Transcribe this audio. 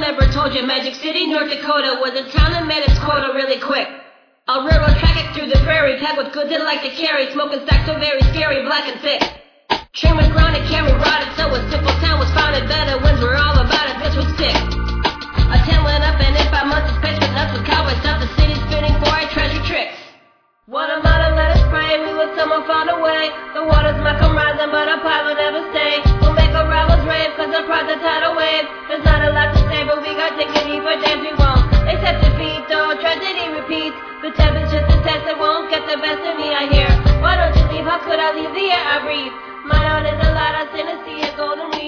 never told you Magic City, North Dakota was a town that made its quota really quick. A railroad track through the prairie, packed with goods it like to carry, smoking stacks so very scary, black and thick. Train was grounded, carry rotted, so a simple town was founded. Better winds were all about it, this was sick. A 10 went up and in 5 months it's pitched with nuts with cowboy stuff. The city's spinning for our treasure tricks. One amount of let us pray, we will someone found a way. The waters might come rising, but our pile will never stay. We'll make our rivals rave, cause our pride's a tidal wave. There's not a lot to say, but we got dignity for days we won't accept defeat, though tragedy repeats. The temp is just a test that won't get the best of me, I hear. Why don't you leave? How could I leave the air I breathe? My heart is a lot, I sin to see a golden reed.